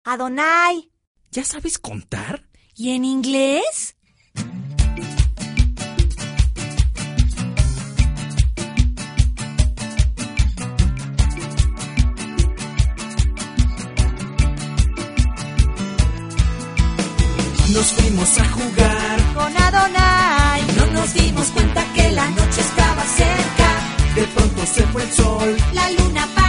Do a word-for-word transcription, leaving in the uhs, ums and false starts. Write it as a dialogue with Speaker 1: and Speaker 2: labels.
Speaker 1: Adonai.
Speaker 2: ¿Ya sabes contar?
Speaker 1: ¿Y en inglés?
Speaker 2: Nos fuimos a jugar
Speaker 1: con Adonai.
Speaker 2: No nos dimos cuenta que la noche estaba cerca. De pronto se fue el sol.
Speaker 1: La luna